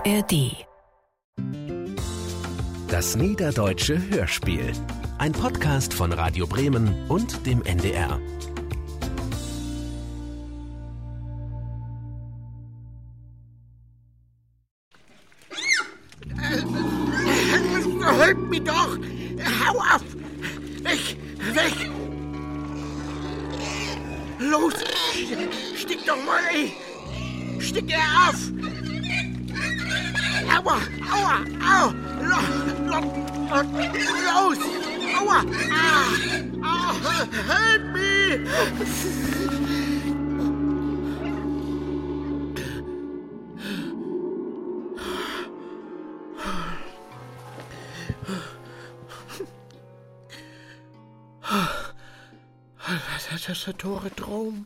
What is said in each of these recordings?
ARD. Das Niederdeutsche Hörspiel. Ein Podcast von Radio Bremen und dem NDR. Halt mich doch! Hau auf! Weg! Weg! Los! Stick doch mal, ey! Stick er auf! Aua! Aua! Au! Los! Aua! Ah! Help me! Das ist ein Tore-Traum.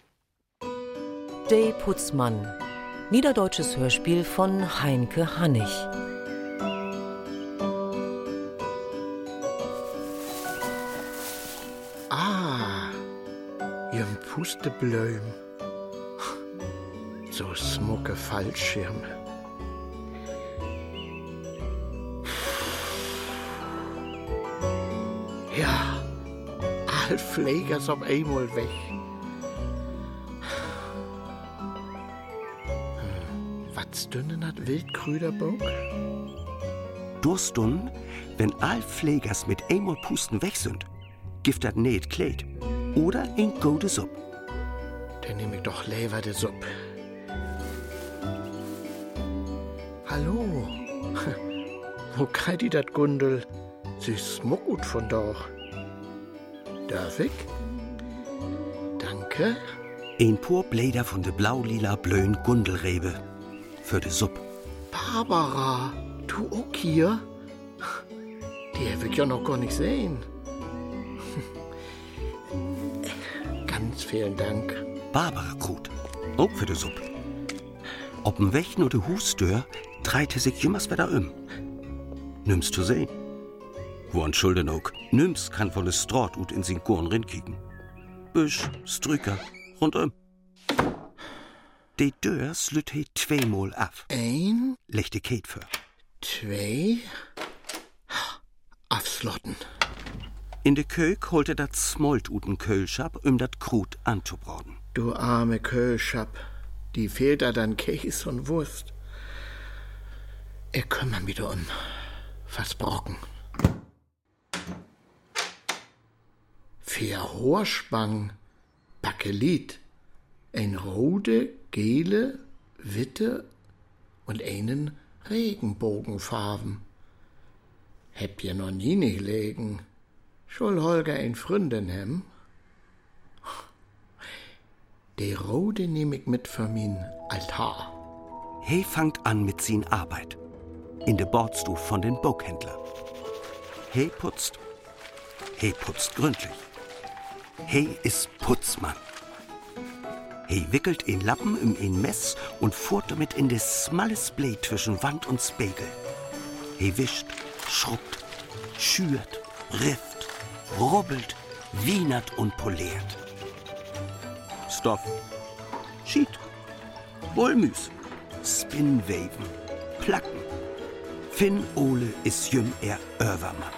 Der Putzmann. Niederdeutsches Hörspiel von Heinke Hannig. Ihrem Pusteblöm. So smucke Fallschirme. Ja, all Pflegers auf einmal weg. Was dünnen hat Wildkrüderbock? Durstun, wenn all Pflegers mit einmal Pusten weg sind, gibt das nicht Kleid oder ein gute Supp. Dann nehm ich doch lieber de Supp. Hallo, wo kriegt die dat Gundel? Sie schmuckt von doch. Darf ich? Danke. Ein pur Bläder von de blau-lila blöen Gundelrebe für de Supp. Barbara, du auch hier? Die hab ich ja noch gar nicht sehen. Ganz vielen Dank. Barbara Krut, auch für de Supp. Ob'n Weg nur de Hustür dreite sich jümmers wieder Nimmst du sehen? Wo an Schulden auch. Nimmst kann von de Straat ut in sin Korn rinkicken. Büsch, Strücker, rundum. Die Tür slüt he zweimal af. Ein, Lechte Kate für. zwei, aufslotten. In de Kök holte dat Smolt uten Kölschab, dat Krut anzubraten. Du arme Kölschab, die fehlt da dann Käse und Wurst. Ich kümmere mich um. Versprochen. Vier Horspang, Bakelit, ein rote, gele, witte und einen Regenbogenfarben. Heb je noch nie nicht legen. Schul Holger ein Fründen hem? Die rote nehm ich mit für min Altar. He fangt an mit sin Arbeit. In de Bordstuf von den Boghändler. He putzt gründlich. He is Putzmann. He wickelt in Lappen in Mess und fuhrt damit in des smalles Blät zwischen Wand und Spiegel. He wischt, schrubbt, schürt, rifft, rubbelt, wienert und poliert. Stoff, Schied, Wollmüs, Spinnwaven, Placken. Finn Ole is jüm Övermann.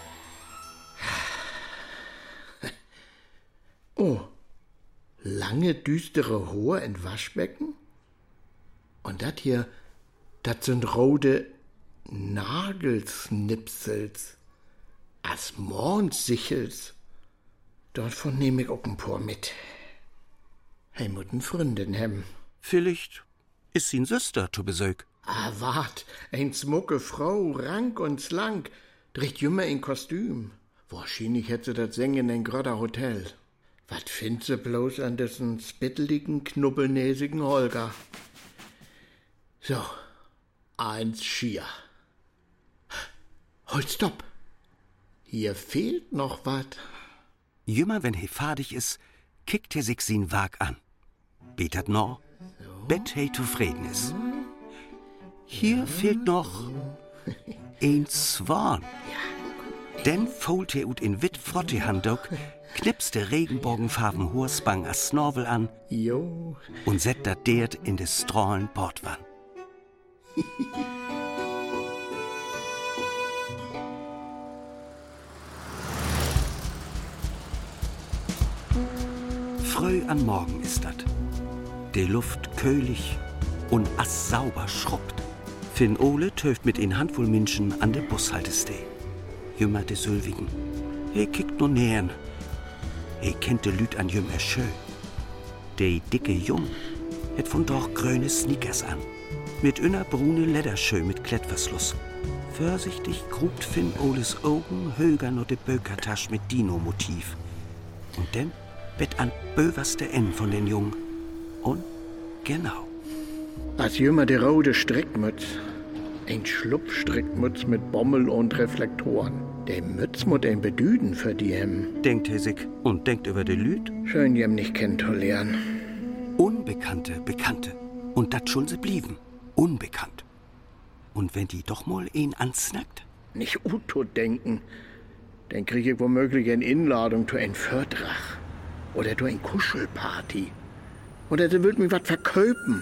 Oh, lange, düstere Hohe in Waschbecken? Und dat hier, dat sind rote Nagelsnipsels, as Mondsichels. Davon nehm ich auch ein paar mit. He mutten Freundin hem. Vielleicht is sin Süster zu Besög. Wart, ein smucke Frau, rank und slank, trägt jümmer in Kostüm. Wahrscheinlich hätte sie das Singen in ein grotter Hotel. Was findet sie bloß an dessen spitteligen, knubbelnäsigen Holger? So, eins schier. Halt, stopp! Hier fehlt noch wat. Jümmer, wenn he fadig is, kickt he sich sin Wag an. Betert no, bet he zufrieden is. Hier fehlt noch ein Zwan. Denn folt he ut in witt Frottehandok, knipst der regenbogenfarben Horsbang as Snorvel an Jo. und set dat dert in des strahlen Bordwann. Früh an Morgen ist dat. Die Luft köhlig und as sauber schrubbt. Finn Ole töft mit een Handvoll Menschen an der Bushaltestee. Jümmer de Sülwigen. Kickt nur nähern. Kennt de Lüt an Jümmer schön. De dicke Jung het von doch grüne Sneakers an. Mit einer brune Lederschö mit Klettverschluss. Vorsichtig grubt Finn Oles Augen höger nur de Bökertasch mit Dino-Motiv. Und dann bett an överste Ende von den Jungen. Und genau. Als jümmer de rote Strickmütz. Ein Schlupfstrickmütz mit Bommel und Reflektoren. Der Mütz muss ein Bedüden für die hem. Denkt er sich und denkt über de Lüt. Schön, jem nicht kennenzulernen. Unbekannte, Bekannte. Und dat schon sie blieben. Unbekannt. Und wenn die doch mal een ansnackt? Nicht Uto denken. Dann krieg ich womöglich eine Einladung zu ein Fördrach. Oder zu ein Kuschelparty. Oder sie würd mir was verköpen.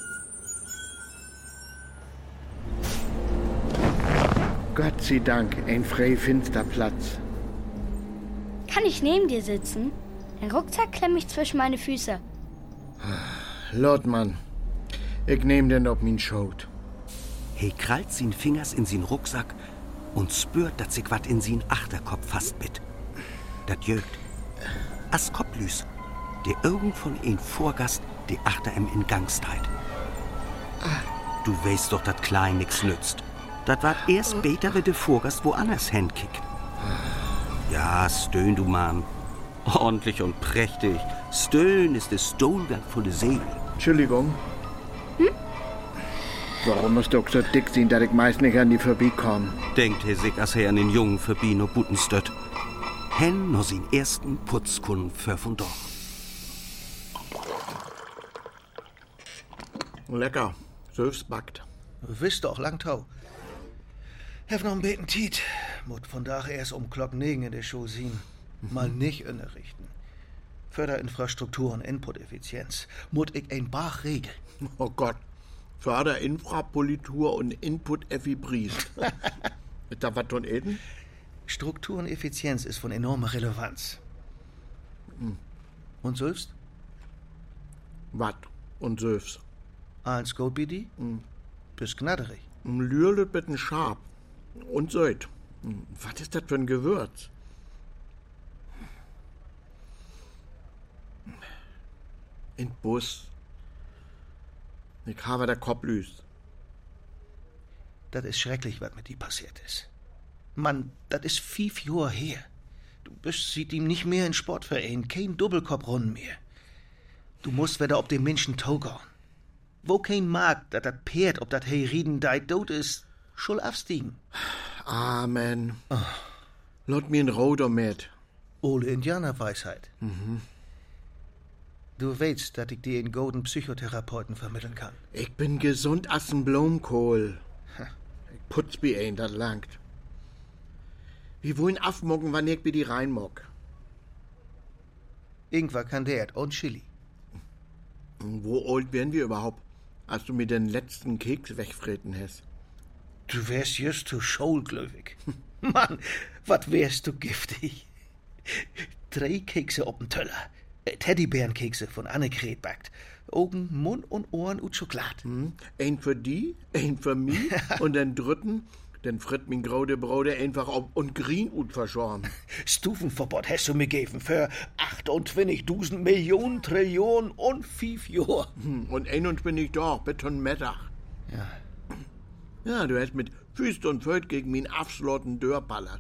Gott sei Dank, ein frei finster Platz. Kann ich neben dir sitzen? Ein Rucksack klemmt mich zwischen meine Füße. Lord, ich nehm den ob min Schoot. Krallt sin Fingers in sin Rucksack und spürt, dass sich wat in sin Achterkopf fast bit. Dat jögt. As Kopplüs, de Augen von een Vorgast, de achter em in Gangstheit. Du weißt doch, dat klein nix nützt. Dat wart erst später, wenn de Vorgast woanders hinkickt. Ja, stöhn du Mann. Ordentlich und prächtig. Stöhn ist de Stuhlgang von de Seele. Entschuldigung. Warum musst du auch so dick sein, dass ich meist nicht an die vorbeikomme? Denkt er sich, als er an den Jungen vorbei no Buten stöt. Hen no sin ersten Putzkunden für von doch. Lecker. Söfs backt. Wisst doch, Langtau. Hef noch ein beten Tiet. Mut von daher erst Glock 9 in der Show sehen. Mal nicht innerichten. Förderinfrastruktur und Input-Effizienz. Mut ich ein Bach regeln. Oh Gott. Förderinfrapolitur und Input-Effi-Bries. Ist da was von Eden? Struktur und Effizienz ist von enormer Relevanz. Und selbst? Wat und Söfs? Alles gut bei dir? Bist gnadderig. Lürlet mit n Schab. Und Söd. Was ist das für ein Gewürz? In Bus. Ich habe der Kopf lüst. Das ist schrecklich, was mit dir passiert ist. Mann, das ist 5 Jahre her. Du bist sieht ihm nicht mehr in Sportverein, kein Doppelkopfrunden mehr. Du musst wieder ob den Menschen togern. Wo kein mag, dat dat Pferd, ob dat Rieden deit tot ist, schul afstiegen. Amen. Lot mir ein Roder mit. Ole Indianerweisheit. Du weißt, dass ich dir einen guten Psychotherapeuten vermitteln kann. Ich bin gesund as n Blumenkohl. Ich putz bi ein, dat langt. Wie wollen afmocken, wann ich bi die reinmock? Ingwer Kandert und Chili. Wo alt wären wir überhaupt, als du mir den letzten Keks wegfreten hast? Du wärst just zu schollglöwig. Mann, wat wärst du giftig. 3 Kekse op 'n Töller. Teddybärenkekse von Annegret backt. Augen, Mund und Ohren und Schokolade. Ein für die, ein für mich und den dritten, den fritt min graude Brode einfach auf und grün ut verschorben. Stufenverbot hast du mir gegeben für 28.000 Millionen Trillionen und 5 Jahre. Und 21 doch, beton Mittag. Ja. Ja, du hast mit Füßt und Föt gegen min Afslotten Dörr ballert.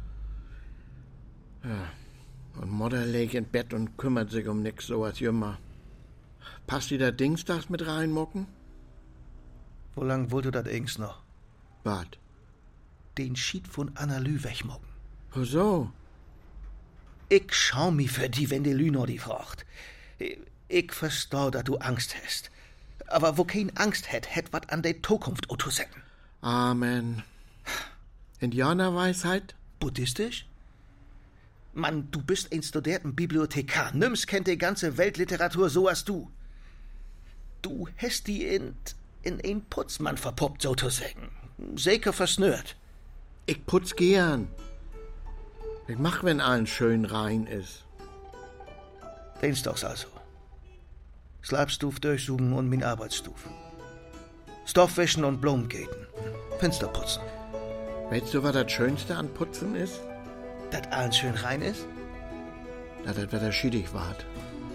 Ja. Und Mutter leg in Bett und kümmert sich um nix so als Jümmer. Passt dir da Dingstags mit reinmocken? Wo lang wollt du dat Ings noch? Bad. Den Schied von Annalü wegmocken. Oh so. Ich schau mi für die, wenn die Lü noch die fragt. Ich versteh, dass du Angst hast. Aber wo kein Angst hätt wat an der Zukunft autosetten. Amen. Indianerweisheit? Buddhistisch? Mann, du bist ein studierten Bibliothekar. Nimm's kennt die ganze Weltliteratur so als du. Du hast die in ein Putzmann verpuppt, sozusagen. Säker versnört. Ich putz gern. Ich mach, wenn allen schön rein ist. Denkst doch's also. Slabstuf durchsuchen und min Arbeitsstuf. Stoffwäschen und Blumengeten. Fenster putzen. Weißt du, was das Schönste an Putzen ist? Dat allen schön rein ist? Dass das Wetter schiedig ward.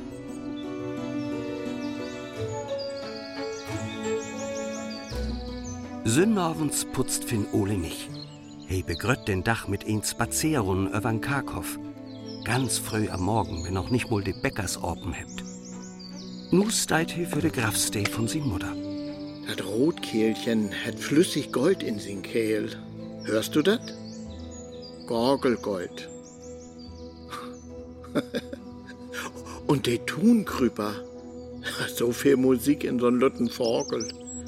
Sonnabends putzt Finn Ole nicht. He begrött den Dach mit ein Spazierrunden übern Karkhof. Ganz früh am Morgen, wenn noch nicht mal die Bäckersorpen hebt. Nu steit he für de Grafstee von sin Mutter. Das Rotkehlchen hat flüssig Gold in sin Kehl. Hörst du das? Gorgelgold. Und de Thunkrüper. So viel Musik in so'n lutten Vogel.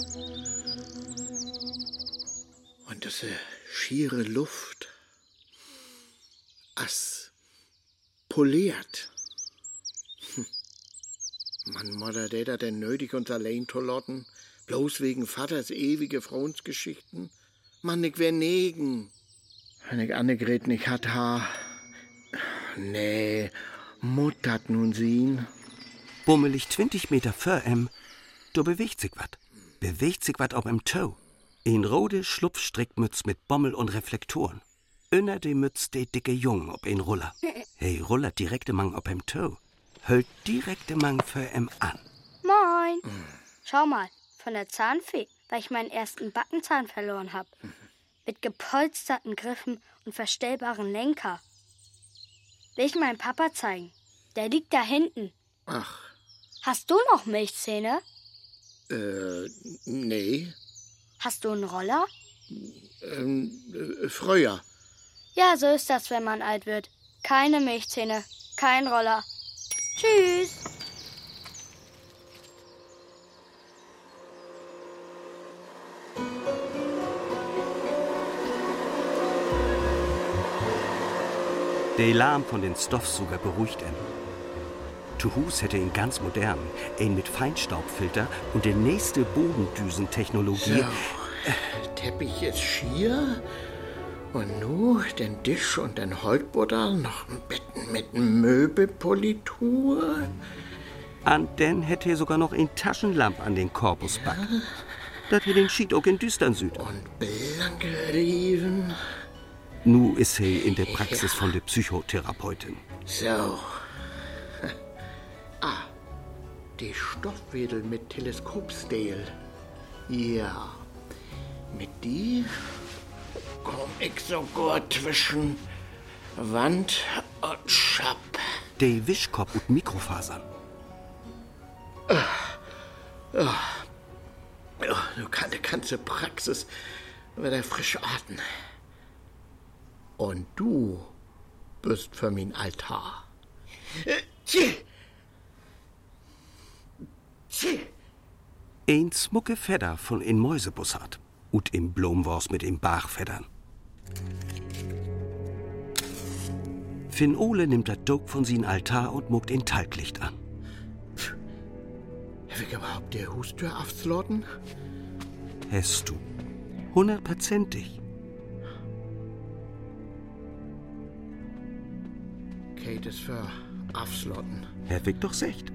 Und diese schiere Luft. As poliert. Mann, Mutter, der da denn nötig uns allein tolotten? Bloß wegen Vaters ewige Frauensgeschichten? Mann, ich wär negen. Wenn ich Annegret nicht hat, Nee, Mut hat nun sien. Bummelig 20 Meter vor da bewegt sich wat. Bewegt sich wat auf em Toe. Ein rode Schlupfstrickmütz mit Bommel und Reflektoren. Önner de Mütz de dicke Jung ob ein Ruller. Hey, rullert direkte Mang ob em Toe. Höllt direkte Mang für an. Moin. Schau mal, von der Zahnfee, weil ich meinen ersten Backenzahn verloren hab. Mit gepolsterten Griffen und verstellbaren Lenker. Will ich meinen Papa zeigen? Der liegt da hinten. Ach. Hast du noch Milchzähne? Nee. Hast du einen Roller? Früher. Ja, so ist das, wenn man alt wird. Keine Milchzähne, kein Roller. Tschüss. Der Lärm von den Stoffsuger beruhigt ihn. Zu Hus hätte ihn ganz modern, ihn mit Feinstaubfilter und der nächste Bodendüsentechnologie. So, Teppich ist schier und nu den Tisch und den Holzbutter noch ein Bett mit Möbelpolitur. An den hätte er sogar noch ein Taschenlamp an den Korpus back. Dat hier den Schied auch in düstern Süd. Und blanke Riven. Nu ist er in der Praxis von der Psychotherapeutin. So. Die Stoffwedel mit Teleskopsdeel. Ja. Mit die komm ich sogar zwischen Wand und Schab. Der Wischkopf und Mikrofasern. Du kannst die ganze Praxis wieder frisch atmen. Und du bist für mein Altar. Ein smucke Fedder von in Mäusebussard und im Blomwurst mit im Bachfeddern. Finn Ole nimmt das Dog von sin Altar und muckt in Talglicht an. Hab ich überhaupt die Hustür aufzulauten? Hast du. 100%ig. Kate ist für aufzulauten. Herr Wick doch secht.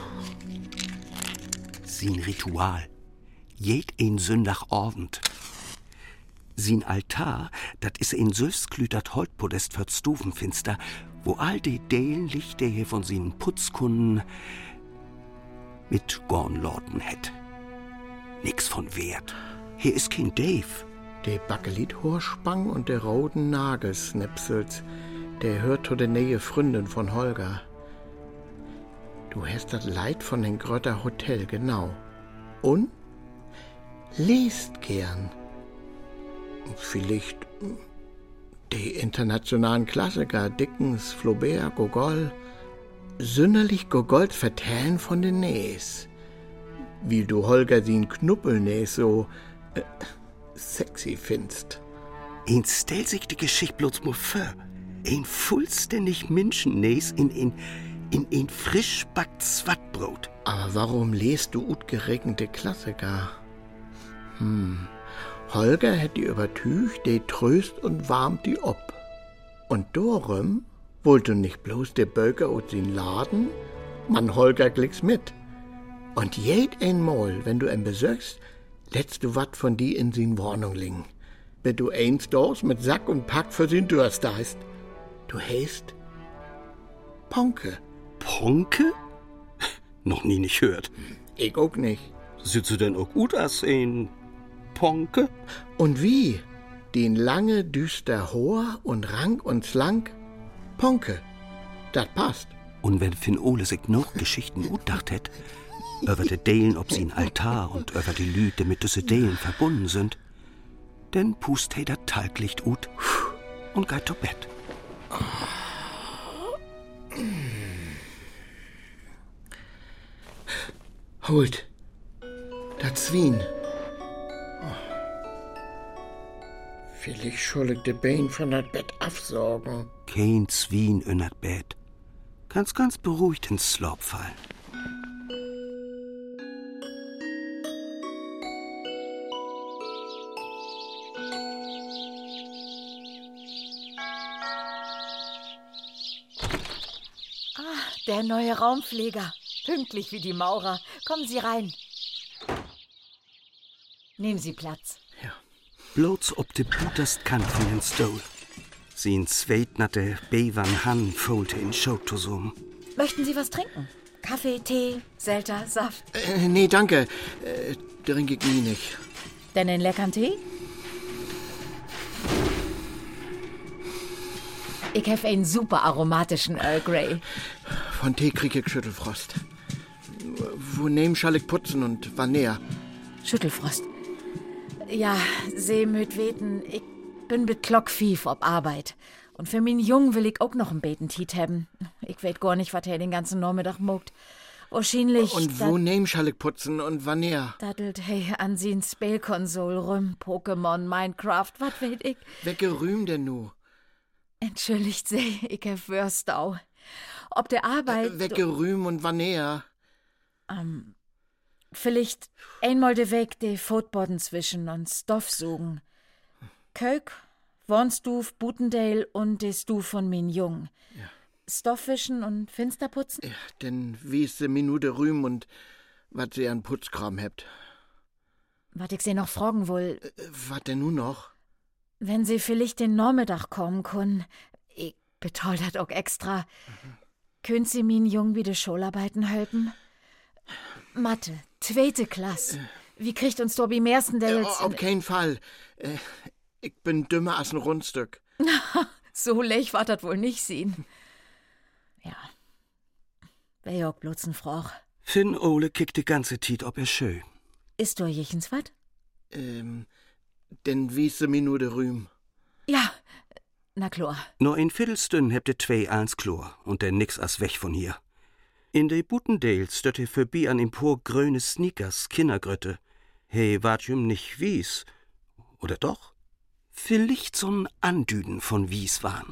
Sin Ritual. Jed ein Sündagabend. Sin Altar, dat is ein süßglütert Holtpodest für Stufenfinster, wo all die Delen Lichter hier von sin Putzkunden mit Gornlorten hätt. Nix von Wert. Hier is kein Dave. Der Bakelit-Horspang und der roten Nagelsnipsels, der hört zu der Nähe Freundin von Holger. Du hast das Leid von den Grötter Hotel, genau. Und liest gern. Vielleicht die internationalen Klassiker, Dickens, Flaubert, Gogol. Sünderlich Gogol vertellen von den Näs. Wie du Holger den Knuppelnäs so sexy findest. Ein stellt sich die Geschichte bloß mal vor. Ein vollständig Menschennäs in ein frisch backt Zwattbrot. Aber warum lest du utgeregnete Klassiker? Holger hätt die übertücht, die tröst und warmt die ob. Und darum wollt du nicht bloß der Böker aus den Laden, man Holger glicks mit. Und jed einmal, wenn du ihn besöchst, lässt du wat von die in sin Wohnung liegen. Wenn du eins dos mit Sack und Pack für sin Durst da ist. Du heißt Ponke. Ponke? Noch nie nicht hört. Ich auch nicht. Sitzt du denn auch gut als ein Ponke? Und wie? Den lange, düster Hoher und rank und slank? Ponke. Das passt. Und wenn Finn Ole sich noch Geschichten utdacht hätt, über de Delen ob sie ein Altar und über die Lüte mit düsse Delen verbunden sind, denn pust he dat Talglicht ut und geht zu Bett. Holt. Das Zwien. Vielleicht soll ich de Bein von dat Bett aufsaugen. Kein Zwien in dat Bett. Kannst ganz beruhigt ins Slop fallen. Der neue Raumpfleger. Pünktlich wie die Maurer. Kommen Sie rein. Nehmen Sie Platz. Ja. Bloß ob de Buterst Kant von den Stuhl. Sie in zweitnatte Bewan Han folte in Schotosum. Möchten Sie was trinken? Kaffee, Tee, Selter, Saft? Nee, danke. Trink ich nie nicht. Denn einen leckeren Tee? Ich habe einen super aromatischen Earl Grey. Von Tee krieg ich Schüttelfrost. Wo nehm schall ich putzen und wann näher? Schüttelfrost. Ja, seh möt weten, ich bin mit Klockfief ob Arbeit. Und für min Jung will ich auch noch ein Betentit haben. Ich weet gar nicht, was er den ganzen Nachmittag mogt. Wahrscheinlich... Und wo nehm schall ich putzen und wann näher? Dattelt hey an sin Spielkonsol rum, Pokémon, Minecraft, was weet ich. Wecke rühm denn nu? Entschuldigt seh, ich hab Würstau. Ob der Arbeit... Wecke rühm und wann näher? Vielleicht einmal de Weg de Fotboden zwischen und Stoff suchen. Kölk, Wornstuf, Butendale und de Stuf von min Jung. Ja. Stoff wischen und Finster putzen? Ja, denn wie ist de Minute rühm und wat sie an Putzkram hebt? Wat ich sie noch fragen will, Wat denn nu noch? wenn sie vielleicht den Nachmittag kommen können, ich betol dat auch extra, könnt sie min Jung wie de Schularbeiten helfen? Mathe, zweite Klasse. Wie kriegt uns Tobi Merstendales... Auf keinen Fall. Ich bin dümmer als ein Rundstück. So lech war dat wohl nicht sehen. Ja. Wär ja auch bloß ein Froch. Finn Ole kickt die ganze Tiet ob er schön. Ist du jichens wat? Denn wie ist de Minute rühm? Ja, na klar. Nur in Viertelstünd hebt ihr zwei ans Chlor und der nix as weg von hier. In de Butendales stört ihr vorbei an empor grüne Sneakers, Kindergrötte. Hey, wart jüm nicht wies? Oder doch? Vielleicht so'n Andüden von wies waren.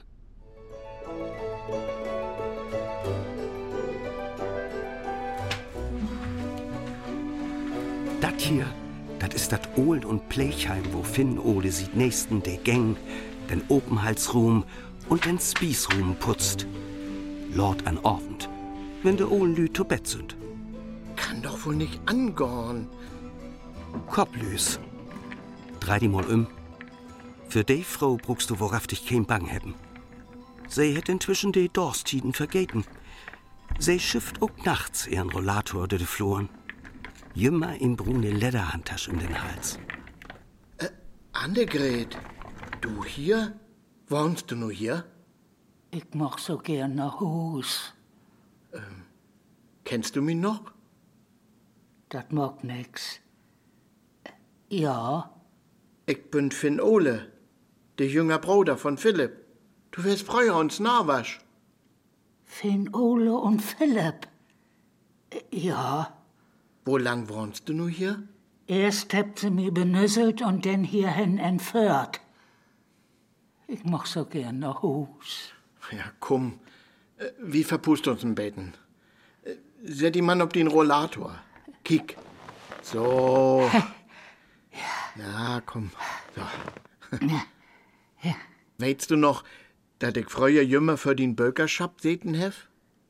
Dat hier, dat ist dat Ohl- und Plechheim, wo Finn Ole sieht nächsten de Gang, den Openhalsruhm und den Spießruhm putzt. Lord an Abend, wenn de Ohlen Lü zu Bett sind. Kann doch wohl nicht angorn. Kopplüs. Drei die mal Für die Frau brugst du wahrhaftig kein Bang haben. Sie hätt inzwischen die Dorstiden vergeten. Sie schifft auch nachts ihren Rollator durch die Floren. Jümmer in brune Lederhandtasche um den Hals. Annegret, du hier? Wohnst du nur hier? Ich mach so gern nach Hus. Kennst du mich noch? Das mag nix. Ja, Ich bin Finn Ole, der jünger Bruder von Philipp. Du wärst früher uns Narwasch. Finn Ole und Philipp. Ja, Wo lang wohnst du nur hier? erst habt sie mich benüsselt und dann hierhin entführt. Ich mach so gern nach Hus. Ja, komm. Wie verpust uns ein Beten? Set die Mann ob den Rollator. Kick. So. Ja. Ja, komm. So. Ja. Weißt du noch, dass ich früher jümmer für den Bökerschap säten hef?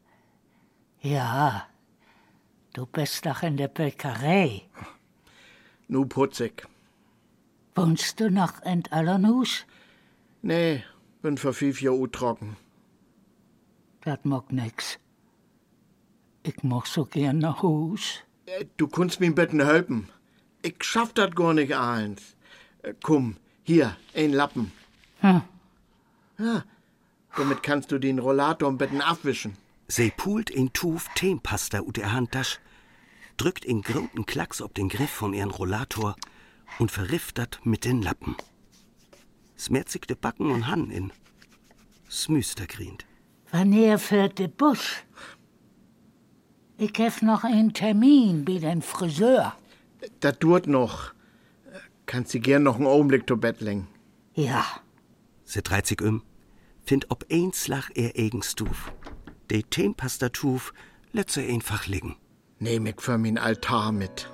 Ja, du bist doch in der Bäckerei. Nu putz ich. Wohnst du noch in Allenhus? Nee, bin vor 5 Jahren trocken. Das mag nix. Ich mag so gern nach Hus. Du kannst mir bitten helfen. Ich schaff dat gar nicht eins. Komm, hier, ein Lappen. Ja, damit kannst du den Rollator ein bisschen abwischen. Sie pult ein Tuf Themenpasta ut der Handtasche, drückt in großen Klacks ob den Griff von ihren Rollator und verrifft dat mit den Lappen. Smärt sich de Backen und Hand in. Smüster grient. Wanneer fährt de Busch? Ich hef noch einen Termin bei den Friseur. Das dauert noch. Kannst du gern noch einen Augenblick zu Bett legen. Ja. Sie dreht sich find ob eins lach er eigens Tuf. De Themenpasta Tuf lässt sie einfach liegen. Nehm ich für mein Altar mit.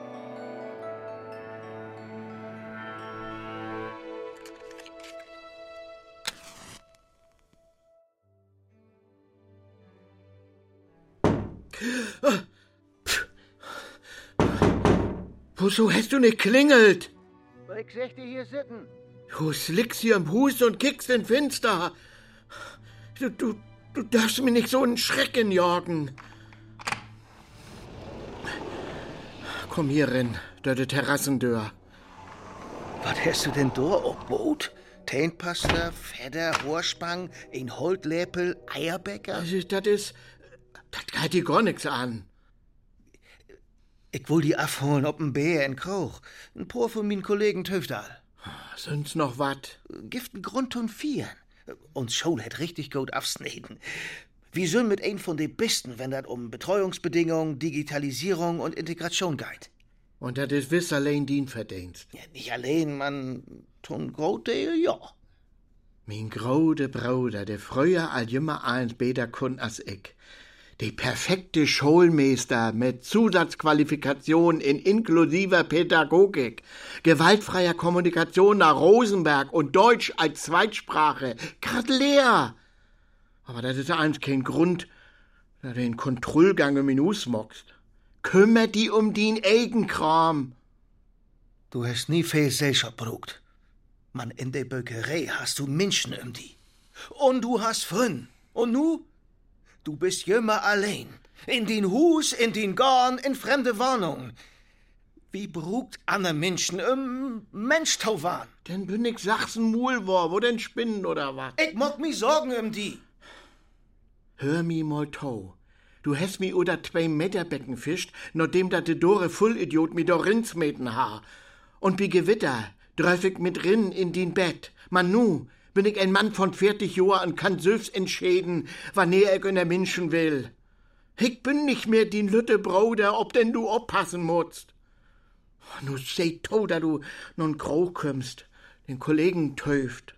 Wieso hast du nicht klingelt? Ich sag dir hier sitten. Du slickst hier im Hus und kickst in Finster. Du darfst mir nicht so einen Schrecken jagen. Komm hier rein, da die Terrassentür. Was hast du denn da aufgebaut? Tähnpasta, Feder, Rohrspang, ein Holtläpel, Eierbäcker? Das geht dir gar nichts an. Ich will die abholen ob ein Bär in Krauch. Ein paar von meinen Kollegen Töftal. Sonst noch wat? Giften Grund und Vieren. Uns Schule hat richtig gut absneden. Wir sind mit ein von den Besten, wenn das um Betreuungsbedingungen, Digitalisierung und Integration geht. Und das ist wiss allein dien Verdienst. Ja, nicht allein, man tun Großteil, ja. Mein grode Bruder, der früher all jümmer eins besser kun als ich. Die perfekte Schulmeister mit Zusatzqualifikation in inklusiver Pädagogik, gewaltfreier Kommunikation nach Rosenberg und Deutsch als Zweitsprache. Gratulier! Aber das ist eins kein Grund, dass du den Kontrollgang im Minus mockst. Kümmert die um den Eigenkram. Du hast nie viel Gesellschaft braucht. Man, in der Bäckerei hast du Menschen um die. Und du hast Freunde. Und nu? Du bist jümmer allein. In den Hus, in den Garn, in fremde Wohnungen. Wie brugt andere Menschen Mensch tau waren? Denn bin ich Sachsen-Mul war, wo denn Spinnen oder was? Ich mock mi Sorgen um die. Hör mi mal tau. Du hast mi oder 2 Meter Becken fischt, nachdem dat de Dore Fullidiot mi do Rindsmeten ha. Und wie Gewitter dröf ich mit Rinn in din Bett. Man nu bin ich ein Mann von 40 Jahren und kann selbst entscheiden, wann ich in der Menschen will. Ich bin nicht mehr din lütte Bruder, ob denn du oppassen musst. Nu seh to, da du nun grau kümmst, den Kollegen töft.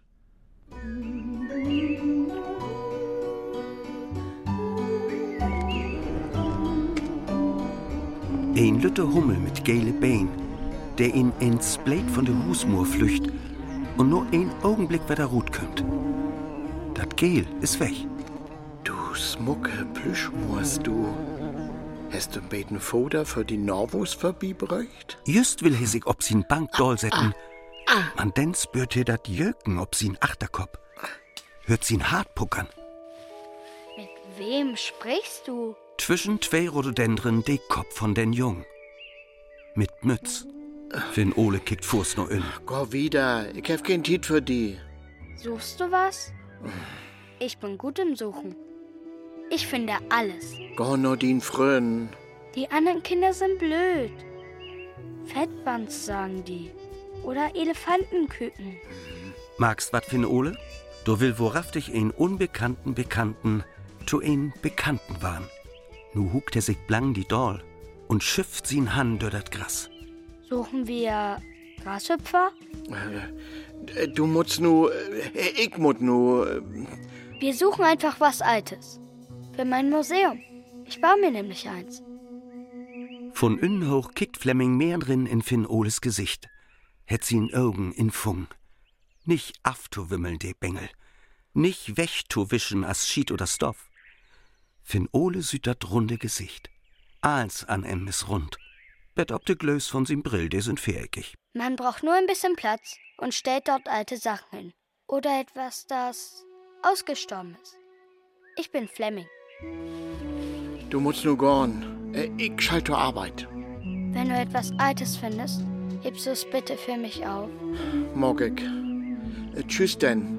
Ein lütte Hummel mit gele Bein, der ihn ins Blät von der Husmoor flücht und nur ein Augenblick wieder rut könnt. Dat Gel ist weg. Du smucke Plüschmoors, du. Hast du beten Foder für die Norvus verbibräucht? Just will he sich ob sin Bank doll setzen. Man denn spürt he dat Jöken ob sin Achterkopf. Hört sin Hart puckern. Mit wem sprichst du? Zwischen 2 Rhododendren de Kopf von den Jung. Mit Mütz. Wenn Ole kickt Fuß noch in. Geh wieder, ich hab kein Tiet für die. Suchst du was? Ich bin gut im Suchen. Ich finde alles. Geh nur den Frönen. Die anderen Kinder sind blöd. Fettwanz, sagen die. Oder Elefantenküken. Magst wat für Ole? Du will wohrhaftig einen unbekannten Bekannten zu einen Bekannten waren. Nu huckt er sich blang die Doll und schifft sin Hand durch dat Gras. Suchen wir Grashüpfer? Du musst nu, ich muss nu. Wir suchen einfach was Altes. Für mein Museum. Ich baue mir nämlich eins. Von innen hoch kickt Flemming mehr drin in Finn Oles Gesicht. hätt sie'n Augen in Fung. Nicht afto wimmeln de Bengel, nicht weg to wischen as Schied oder Stoff. Fin Ole süd dat runde Gesicht, Aals an em is rund. Bett ob de Glös von sim Brill, de sind viereckig. Man braucht nur ein bisschen Platz und stellt dort alte Sachen hin. Oder etwas, das ausgestorben ist. Ich bin Flemming. Du musst nur gehen. Ich schalte zur Arbeit. Wenn du etwas Altes findest, hebst du es bitte für mich auf. Mag ich. Tschüss denn.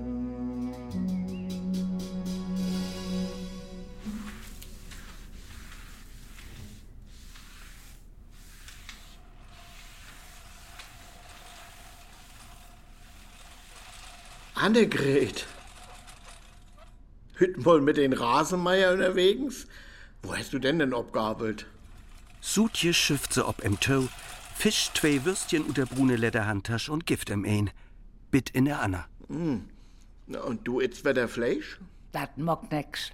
Annegret. Hütten wohl mit den Rasenmeier unterwegs? Wo hast du denn abgearbeitet? Sutje schifft se ob em Tau, fischt 2 Würstchen ut der brune Lederhandtasche und gift em ein. Bitt in der Anna. Na, und du itzt wieder Fleisch? Dat mag nix.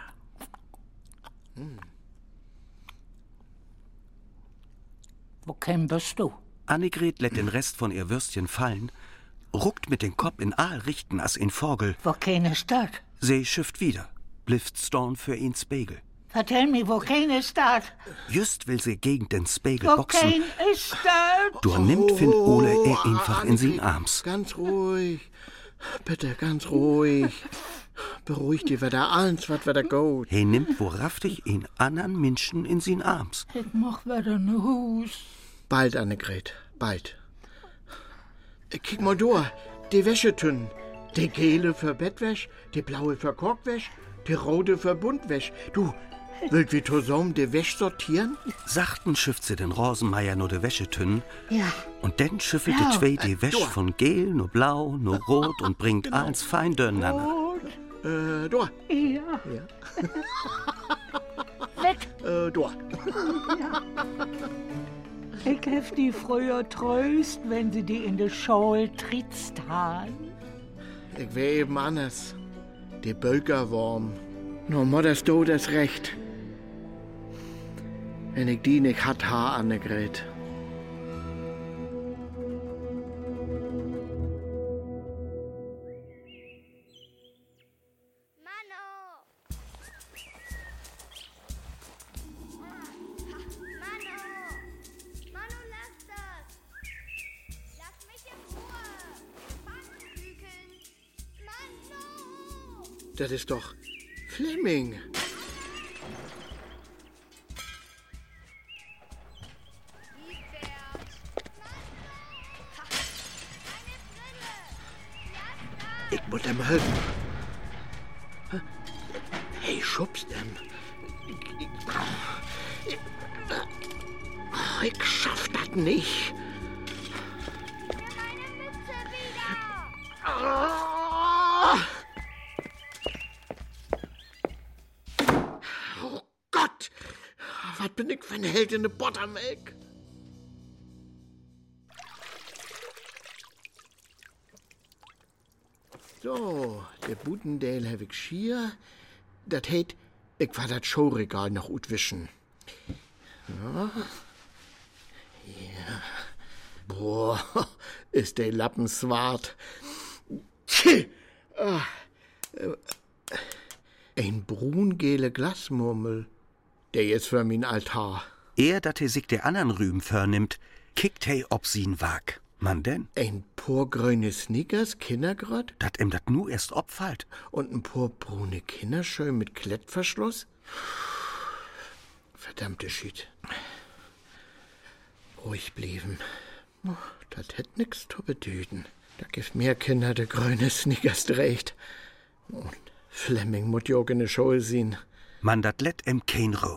Wo käm bist du? Annegret lädt den Rest von ihr Würstchen fallen, ruckt mit den Kopf in Aal richten as in Vogel. Wo kein ist dat? Sie schifft wieder, blifft Storn für ihn Spiegel. Vertell mir, wo kein ist dat? Just will sie gegen den Spiegel Wo boxen. kein ist dat? Du nimmt Finn Ole er einfach in sin Arms. Ganz ruhig. Bitte, ganz ruhig. Beruhig dich wieder alles, was wieder geht. He nimmt wahrhaftig ihn andern Menschen in sin Arms. Ich mach wieder ne Hus. Bald, Annegret, bald. Kick mal durch, die Wäschetünnen. Die gelbe für Bettwäsch, die blaue für Korkwäsch, die rote für Buntwäsch. Du, willst wie zusammen die Wäsch sortieren? Sachten schifft sie den Rosenmeier nur de Wäschetünnen. Ja. Und dann schüffelt die Blau. zwei die Wäsch von gel, nur blau, nur rot und bringt alles fein durcheinander. Da. Ja. Ja. Weg. Da. Ich hef die früher tröst, wenn sie die in de Schol tritzt haben. Ich wär eben anders. Die Bölkerwurm. Nur Mutters du das Recht. Wenn ich die nicht hat, Annegret. Das ist doch Flemming. Ich muss ihm helfen. Hey, schubst ihm. Ich schaff das nicht. Oh Gott! Was bin ich für ein Held in der Buttermilch? So, der Butendale habe ich schier. Das heißt, ich war das Showregal noch utwischen. Ja. Ja. Boah, ist der Lappen swart. Ein brungele Glasmurmel, der jetzt für mein Altar. Er, dat he sich der anderen Rüben vernimmt, kickt he ob sie'n Wag. Man denn? Ein paar grüne Sneakers, Kindergrad Dat em dat nu erst opfallt. und ein paar brune Kinderschön mit Klettverschluss. Verdammte Schied. Ruhig blieben. Oh, das hätt nix zu bedeuten. Da gibt mehr Kinder, de grüne Sneakers recht. Und Flemming mut jo in de Schule sehen. Man dat let em kein Ro.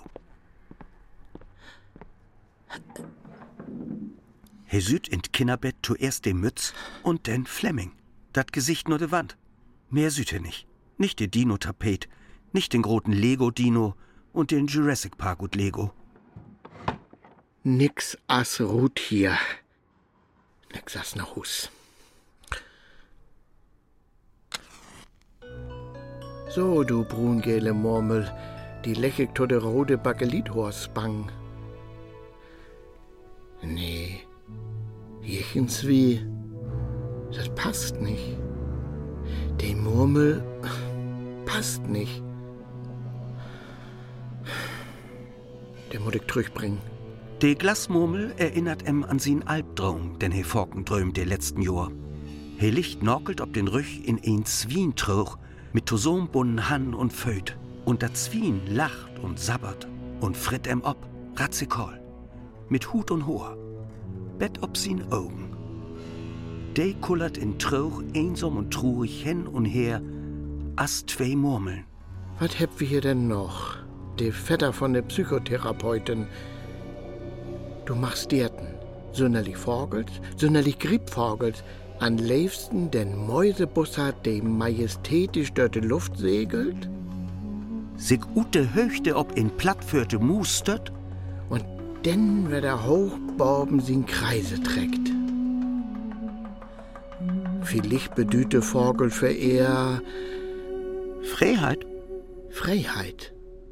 He süd in Kinderbett zuerst de Mütz und denn Flemming. Dat Gesicht nur de Wand. Mehr süd he nicht. Nicht de Dino-Tapet, nicht den großen Lego-Dino und den Jurassic Park und Lego. Nix as ruht hier. Nix as nach Hus. So, du brungele Murmel, die lächelt to de rote Bakelithors bang. Nee, ich Irgendwie, das passt nicht. Die Murmel passt nicht. Der muss ich zurückbringen. Die Glasmurmel erinnert an sin Albtraum, den he Forken träumt de letzten Jahr. He liegt norkelt ob den Rüch in ein Zwientruch mit tosombunten Han und Föt. Und der Zwien lacht und sabbert und fritt ob, ratzikal. Mit Hut und Haar. Bett ob sin Augen. De kullert in Trauch einsam und trurig hin und her, as 2 Murmeln. Was habt wir hier denn noch? Der Vetter von der Psychotherapeutin. Du machst Dierten. Sünderlich Vogels, sünderlich Griebvogels. An liebsten den Mäusebussard, der majestätisch durch die Luft segelt. Sich ute Höchte ob in plattführte Mus stört. Und dann, wer der Hochborben sin Kreise trägt. Vielleicht bedühte Vogel für eher Freiheit? Freiheit.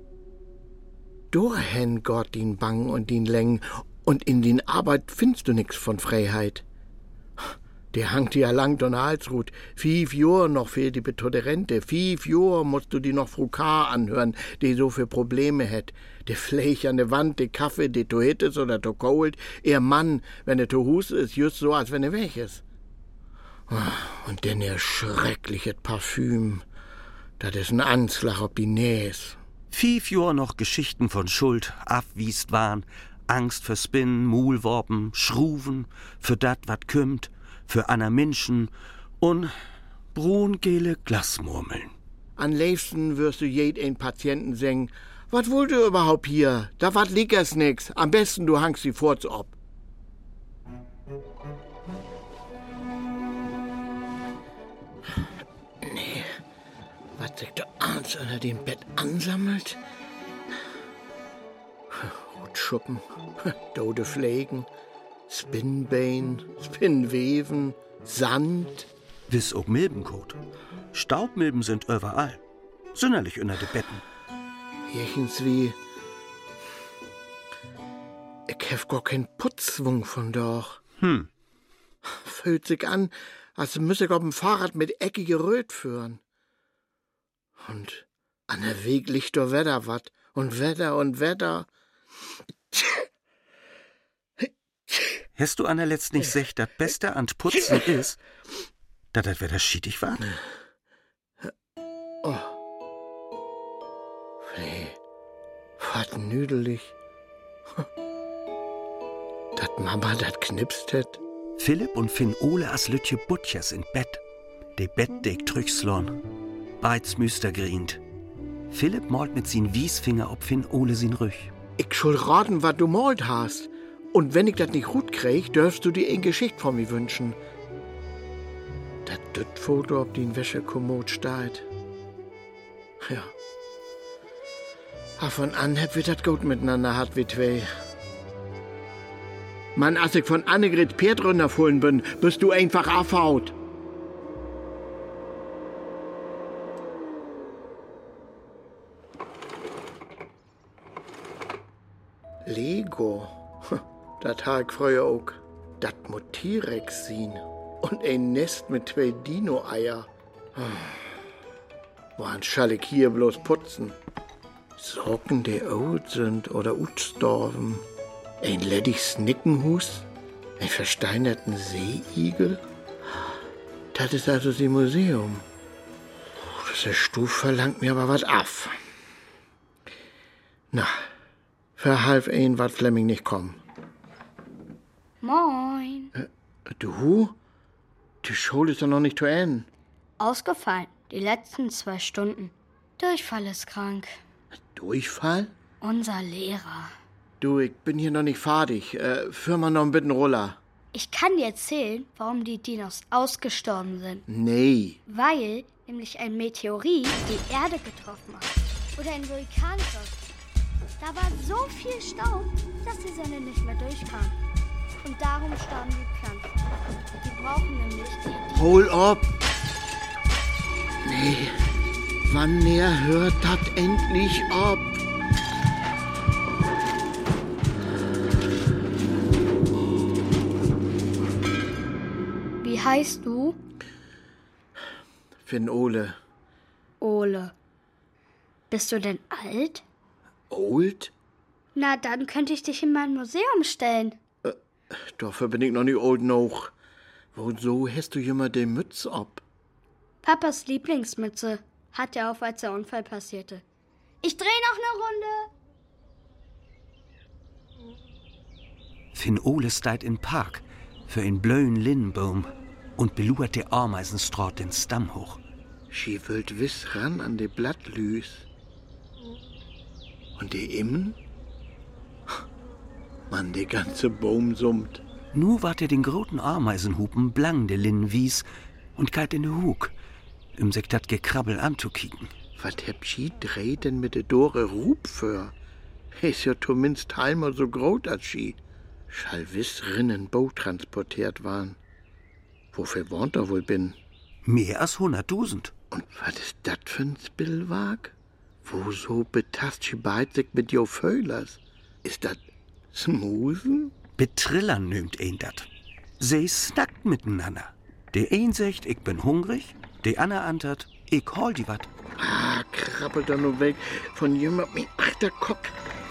Dorhen Gott ihn bang und ihn läng, und in den Arbeit findest du nix von Freiheit. Der hangt ja lang don Halsrut. 5 Jahre noch fehlt die betode Rente. 5 Jahre musst du die noch Frau K. anhören, die so viel Probleme hätt. Der Flech an der Wand, der Kaffee, der to hit ist oder to cold. Ihr Mann, wenn er to Hus ist, just so, als wenn er weg ist. Und denn ihr schreckliches Parfüm. Das ist ein Anschlag ob die Näs. 5 Jahre noch Geschichten von Schuld, abwiest waren, Angst für Spinnen, Mulworpen, Schruven, für dat wat kümmt, für aner Menschen und brungele Glasmurmeln. Am liebsten wirst du jeden Patienten sagen, was wollt ihr überhaupt hier? Da wat liegers nix. Am besten du hangst die Furz ob. Nee, was sich da abends unter dem Bett ansammelt? Rotschuppen, tote Flägen, Spinnbein, Spinnweven, Sand. Wiss auch Milbenkot. Staubmilben sind überall. Sünderlich unter de Betten. Irgendwie. Ich hef gar keinen Putzwung von doch. Fühlt sich an, als müsse ich auf dem Fahrrad mit eckige Röt führen. Und an der Weg liegt doch Wetter wat. Und Wetter und Wetter. Hast du an der letzten nicht sech, das Beste an Putzen ist, dass das Wetter schietig war? Oh. Nee, wat nüdelig. Dat Mama dat knipst het. Philipp und Finn Ole as Lütje Butchers in Bett. De Bettdeck trüchslorn. Beids Müster grient. Philipp malt mit sin Wiesfinger ob Finn Ole sin Rüch. Ich schul raten, wat du malt hast. Und wenn ich das nicht gut krieg, dürfst du dir eine Geschichte von mir wünschen. Das Foto ob den Wäschekommod steht. Ja. Von an hab wir das gut miteinander hat wie 2. Mann, als ich von Annegret Perdrün erfohlen bin, bist du einfach abhaut. Lego. Das hab ich früher auch. Das muss T-Rex sein. Und ein Nest mit 2 Dino-Eier. Woran schall ich hier bloß putzen? Socken, die alt sind oder utstorben. Ein ledig Snickenhus. Ein versteinerten Seeigel. Das ist also das Museum. Das Stuf verlangt mir aber was ab. Na, für 12:30 wird Flemming nicht kommen. Moin. Du? Die Schule ist doch noch nicht zu Ende. Ausgefallen, die letzten 2 Stunden. Durchfall ist krank. Durchfall? Unser Lehrer. Du, ich bin hier noch nicht fertig. Führ mal noch ein bisschen Roller. Ich kann dir erzählen, warum die Dinos ausgestorben sind. Nee. Weil nämlich ein Meteorit die Erde getroffen hat. Oder ein Vulkangriff. Da war so viel Staub, dass die Sonne nicht mehr durchkam. Und darum starben die Pflanzen. Die brauchen nämlich die... Hol ab! Nee, wann hört das endlich ab? heißt du? Finn Ole. Ole. Bist du denn alt? Old? Na, dann könnte ich dich in mein Museum stellen. Dafür bin ich noch nicht old noch. Woso hast du immer die Mütze ab? Papas Lieblingsmütze hat er auf, als der Unfall passierte. Ich drehe noch eine Runde. Finn Ole steigt in Park für einen blöden Linnenbaum und beluert der Ameisenstraat den Stamm hoch. Sie wollt wiss ran an de Blattlüs. Und die Immen? Mann, der ganze Baum summt. Nu wart er den großen Ameisenhupen blang de Linnen wies und kalt in de Hug, sich dat Gekrabbel anzukicken. Was habt sie dreht denn mit de Dore Rub für? Ist ja zumindest einmal so groß als sie. Schall wiss rinnen Boot transportiert waren. Wofür wohnt er wohl bin? Mehr als 100.000. Und was ist dat für ein Spillwag? Woso betast sie beid sich mit jo Föhlers? Ist dat Smusen? Betrillern nimmt een dat. Sie snackt miteinander. Der een sagt, ich bin hungrig, der andere antert, ich hol die wat. Ah, krabbelt da nur weg von jemand mit Achterkopf.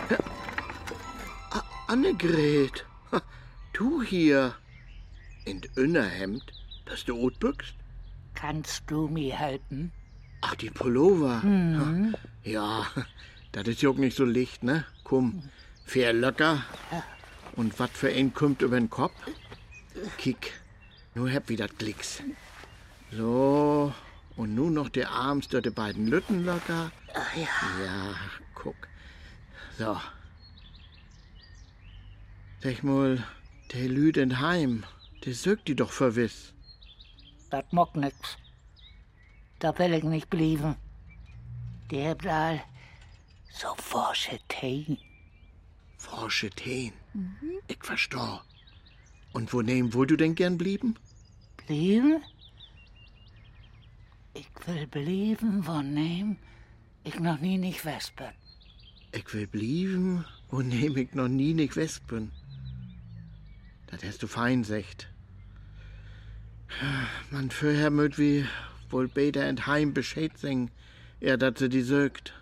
Annegret, du hier. In Innerhemd, dass du Ot bückst? Kannst du mir helfen? Ach, die Pullover. Ja, das ist ja auch nicht so licht, ne? Komm, fair locker. Und wat für ein kommt über den Kopf? Kick, nur hab wieder Klicks. So, und nun noch der Arms durch die beiden Lütten locker. Ach ja. Ja, guck. So. Sag mal, der Lüd in Heim, der sögt die doch verwiss. Das mag nix. Da will ich nicht blieben. Die habt all so forsche Teen. Forsche Teen? Ich versteh. Und wo du denn gern blieben? Blieben? Ich will blieben, wo ich noch nie nicht west bin. Ich will blieben, wo ich noch nie nicht west bin. Das hast du fein secht. Man vorher möt wie wohl beter in Heim Bescheid singen, dat sie die sögt.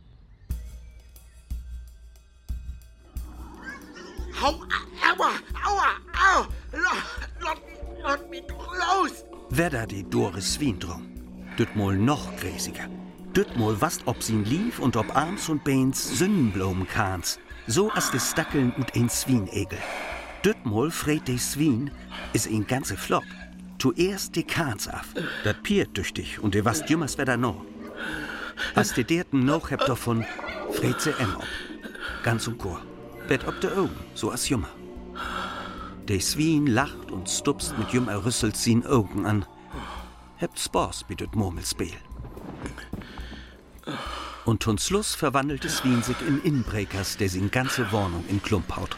Aua! Lass mich doch los! Wer da die Doris Wien drum? Düt mol noch gräsiger. Düt mol wast ob sin lief und ob Arms und Beins Sündenblumen kahns, so as de Stackeln und ein Swinegel. Düt mol freit de Swin is ein ganze Flock. Zuerst die Kahns af. Dat piert durch dich und de wast jümmers wer da no. As de derten noch hebt davon, freit se em ob. Ganz um Chor. Bett ob de Augen, so as jümmer. De Swin lacht und stupst mit jümmer rüsselt sin Augen an. Hebt Spaß mit det Murmelspiel. Und zum Schluss verwandelt es Swin sich in Inbreakers, der sin ganze Wohnung in Klump haut.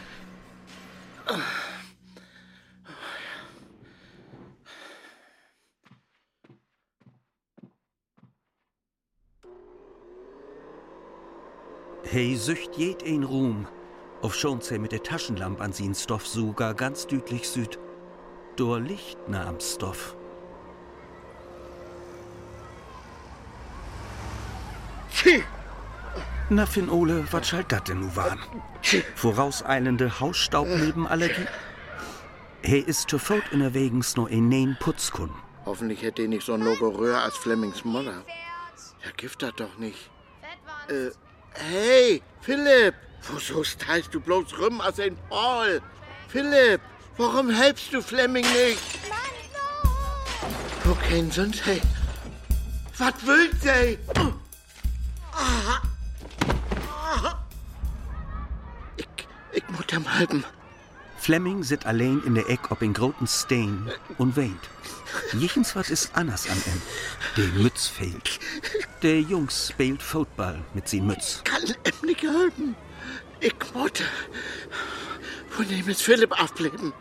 Hey sücht jed ein Ruhm, auf schon sie mit der Taschenlamp an sin Stoff sogar ganz düdlich süd. Dor Licht na am Stoff. Na, Finn Ole, wat schalt dat denn nu waren? Vorauseilende Hausstaubmilbenallergie? Hey ist zu Fot in der Wegens nur ein neuen Putzkun. Hoffentlich hätte nicht so ein Logoreur als Flemmings Mutter. Ja, gibt das doch nicht. Hey, Philipp! Wieso steilst du bloß rum als ein Paul? Philipp, warum helfst du Flemming nicht? Wo kein sonst, hey? Was willst du? Ich muss am halben. Flemming sit allein in der Eck ob in groten Steen und weint. Jichens wat is anders an em. De Mütz fehlt. Der Jungs spielt Football mit sin Mütz. Kann em nicht helfen. Ich muss. Wo nehm es Philipp aufbleiben?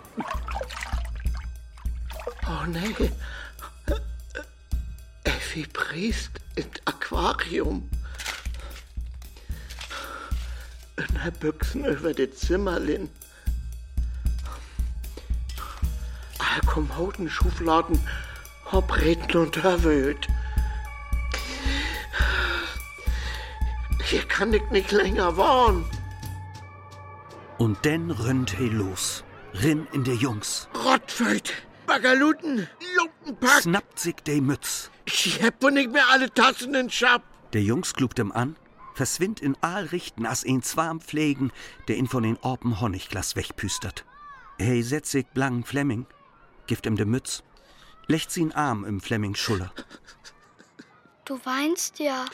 Oh nee. Effi Priest ins Aquarium. In Büchsen über die Zimmerlin. Komm, hauten Schufladen, hab reden und hörwöd. Hier kann ich nicht länger warnen. Und dann rönnt he los, rin in de Jungs. Rottföt, Bagaluten, Lumpenpack. Snappt sich de Mütz. Ich hab wohl nicht mehr alle Tassen in Schab. Der Jungs klugt ihm an, verschwindt in all Richten, as ihn zwarm pflegen, der ihn von den Orpen Honigglas wegpüstert. Hey, setz sich blank Flemming, gift ihm de Mütz, lecht sin Arm im Flemmings Schuller. Du weinst ja.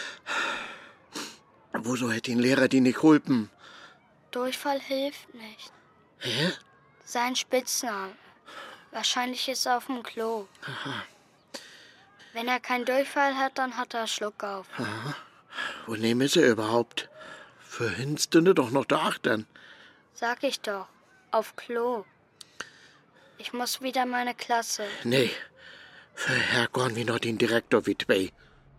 Wieso hätt den Lehrer die nicht hulpen? Durchfall hilft nicht. Hä? Sein Spitzname. Wahrscheinlich ist er auf dem Klo. Aha. Wenn er keinen Durchfall hat, dann hat er Schluck auf. Aha. Wo nehm ist er überhaupt? Vorhin stünde doch noch da achtern. Sag ich doch. Auf Klo. Ich muss wieder meine Klasse. Nee. Für Herrgott wie noch den Direktor wie zwei.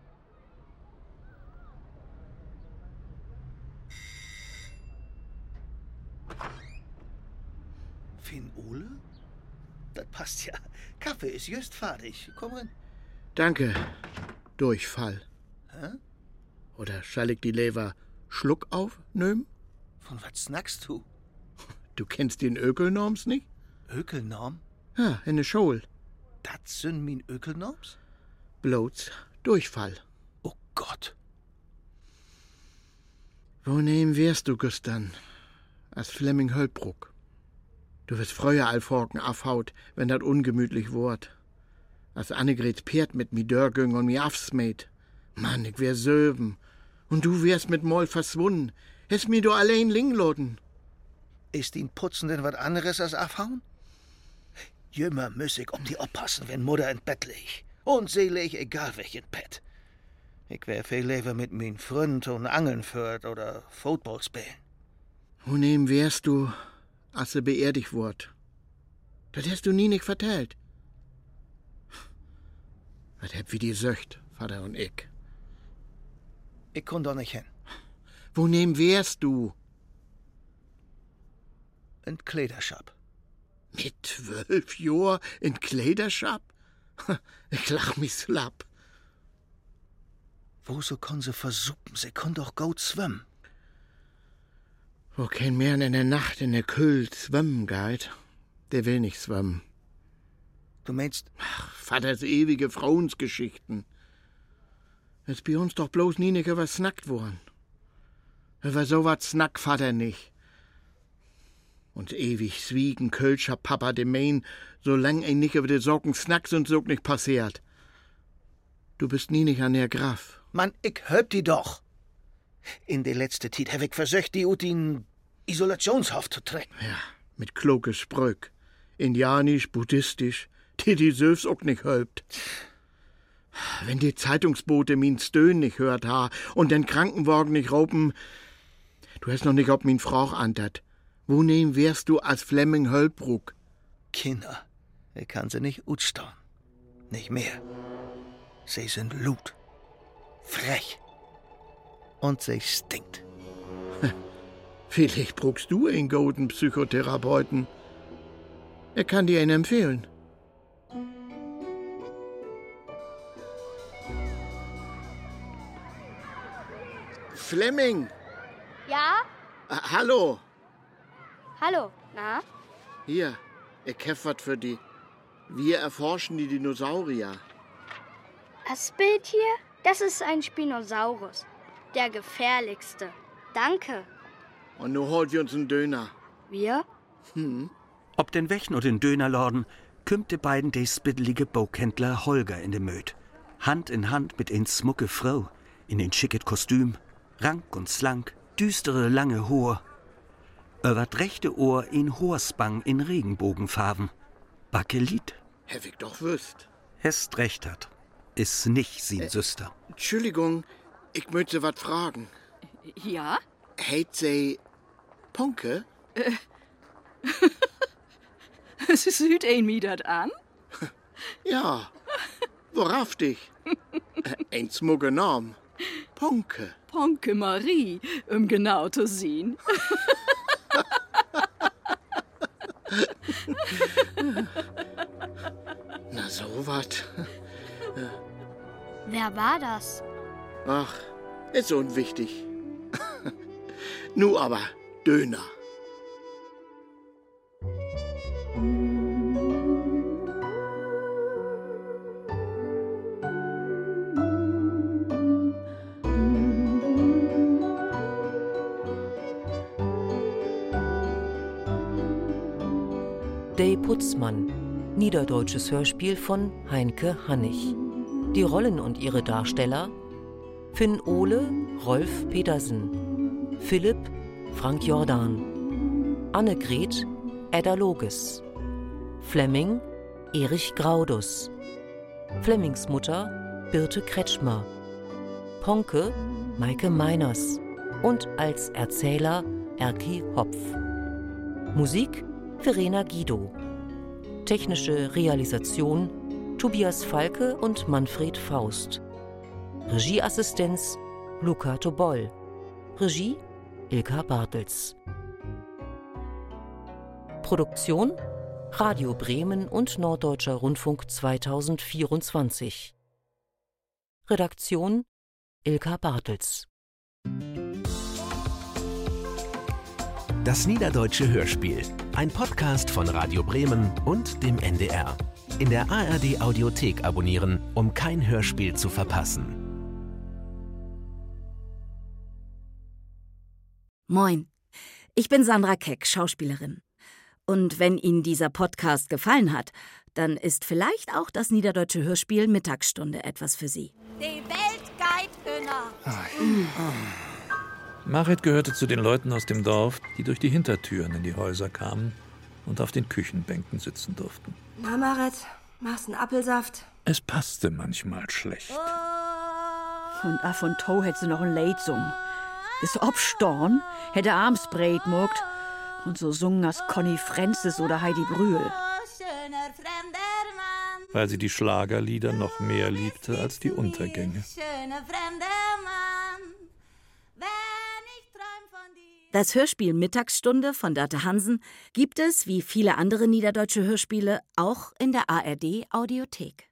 Finn Ole? Das passt ja. Kaffee ist just fertig. Komm rein. Danke. Durchfall. Hä? Oder schall ich die Lever Schluck aufnehmen? Von was snackst du? Du kennst den Ökelnorms nicht? Ökelnorm? Ja, in der Schule. Das sind min Ökelnorms? Bloß Durchfall. Oh Gott. Wo nehmen wärst du gestern? Als Flemming Höllbruck. Du wirst früher allforken afhaut, wenn dat ungemütlich wort. Als Annegret Pferd mit mi Dörgüng und mi afsmet. Mann, ich wär söben. Und du wärst mit Moll verschwunden. Hättest mi do allein lingloten. Ist ihn Putzen denn was anderes als afhauen? Jümmer müß ich die oppassen, wenn Mutter in Bett liegt. Und sie leg egal welchen Bett. Ich wär viel lieber mit min Freund und Angeln führt oder Football spielen. Wo nehmen wärst du, als sie beerdigt wurd? Das hast du nie nicht vertellt. Was heb wie die Söcht, Vater und ich. Ich kon doch nicht hin. Wo nehmen wärst du? In Kleiderschap. Mit 12 Jahr in Kleiderschap? Ich lach mich slapp. Wo so kon sie versuppen? Sie kon doch gut schwimmen. Wo kein mehr in der Nacht in der Kühl schwimmen geht, der will nicht schwimmen. Du meinst? Ach, Vaters ewige Frauensgeschichten. Ist bei uns doch bloß nie nicht was snackt worden. Über so was snackt Vater nicht. Und ewig zwiegen Kölscher Papa de Main, solang ein nicht über die Sorgen snackt und so nicht passiert. Du bist nie nicht an der Graf. Mann, ich hört die doch. In der letzte Zeit hab ich versöcht, die ut in Isolationshaft zu trecken. Ja, mit kloke Sprück. Indianisch, buddhistisch, die selbst auch nicht hölpt. Wenn die Zeitungsbote min Stöhn nicht hört ha und den Krankenwagen nicht raupen, du hast noch nicht ob min Frau antert. Wo nehm wärst du als Flemming Höllbruck? Kinder, ich kann sie nicht utstauen. Nicht mehr. Sie sind lud, frech und sie stinkt. Vielleicht brauchst du einen guten Psychotherapeuten. Er kann dir einen empfehlen. Flemming! Ja? Hallo! Hallo, na? Hier, ich hab was für die. Wir erforschen die Dinosaurier. Das Bild hier, das ist ein Spinosaurus. Der gefährlichste. Danke. Und nun holt wir uns einen Döner. Wir? Ob den Wächen und den Dönerlorden kümmt de beiden de spittelige Baukhändler Holger in de Möd. Hand in Hand mit een smucke Frau in den schicket Kostüm, rank und slank, düstere lange Haar. Übert rechte Ohr in Horsbang in Regenbogenfarben. Bakelit. Hab ich doch wüsst. Hest recht hat. Ist nicht sin Süster. Entschuldigung, ich möchte was fragen. Ja? Heit sie Ponke? Sie sieht ein mir dat an? Ja. Worauf dich? Ein smugge Norm. Ponke. Ponke Marie, um genau zu sehen. Na, so wat. Wer war das? Ach, ist unwichtig. Nu aber Döner. Der Putzmann, niederdeutsches Hörspiel von Heinke Hannig. Die Rollen und ihre Darsteller: Finn Ohle, Rolf Petersen, Philipp, Frank Jordan, Annegret, Edda Loges, Flemming, Erich Graudus, Flemmings Mutter, Birte Kretschmer, Ponke, Maike Meiners und als Erzähler Erki Hopf. Musik Verena Guido. Technische Realisation Tobias Falke und Manfred Faust. Regieassistenz Luca Toboll. Regie Ilka Bartels. Produktion Radio Bremen und Norddeutscher Rundfunk 2024. Redaktion Ilka Bartels. Das Niederdeutsche Hörspiel. Ein Podcast von Radio Bremen und dem NDR. In der ARD Audiothek abonnieren, um kein Hörspiel zu verpassen. Moin, ich bin Sandra Keck, Schauspielerin. Und wenn Ihnen dieser Podcast gefallen hat, dann ist vielleicht auch das Niederdeutsche Hörspiel Mittagsstunde etwas für Sie. Die Welt geht Hühner. Marit gehörte zu den Leuten aus dem Dorf, die durch die Hintertüren in die Häuser kamen und auf den Küchenbänken sitzen durften. Na, Marit, machst einen Apfelsaft? Es passte manchmal schlecht. Und af und to hätt sie noch ein Lied sungen. Bis obstorn hätte abends breit mogt und so sungen als Conny Francis oder Heidi Brühl. Weil sie die Schlagerlieder noch mehr liebte als die Untergänge. Das Hörspiel Mittagsstunde von Dörte Hansen gibt es, wie viele andere niederdeutsche Hörspiele, auch in der ARD Audiothek.